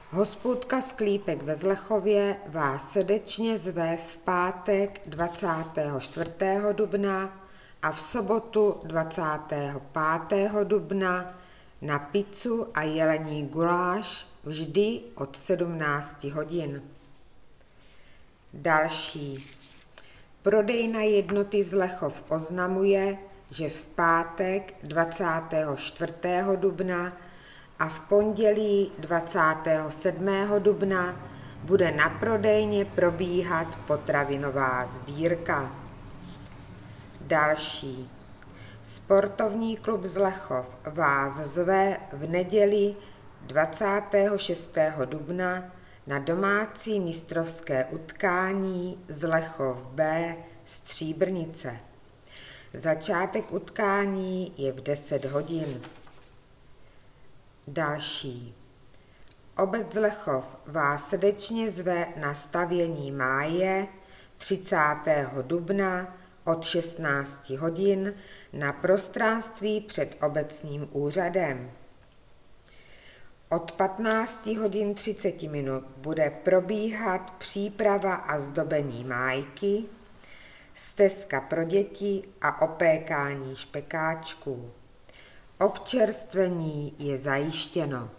Hospůdka Sklípek ve Zlechově vás srdečně zve v pátek 24. dubna a v sobotu 25. dubna na pizzu a jelení guláš vždy od 17 hodin. Další. Prodejna jednoty Zlechov oznamuje, že v pátek 24. dubna a v pondělí 27. dubna bude na prodejně probíhat potravinová sbírka. Další. Sportovní klub Zlechov vás zve v neděli 26. dubna na domácí mistrovské utkání Zlechov B Stříbrnice. Začátek utkání je v 10 hodin. Další. Obec Zlechov vás srdečně zve na stavění máje 30. dubna od 16 hodin na prostranství před obecním úřadem. Od 15 hodin 30 minut bude probíhat příprava a zdobení májky, stezka pro děti a opékání špekáčků. Občerstvení je zajištěno.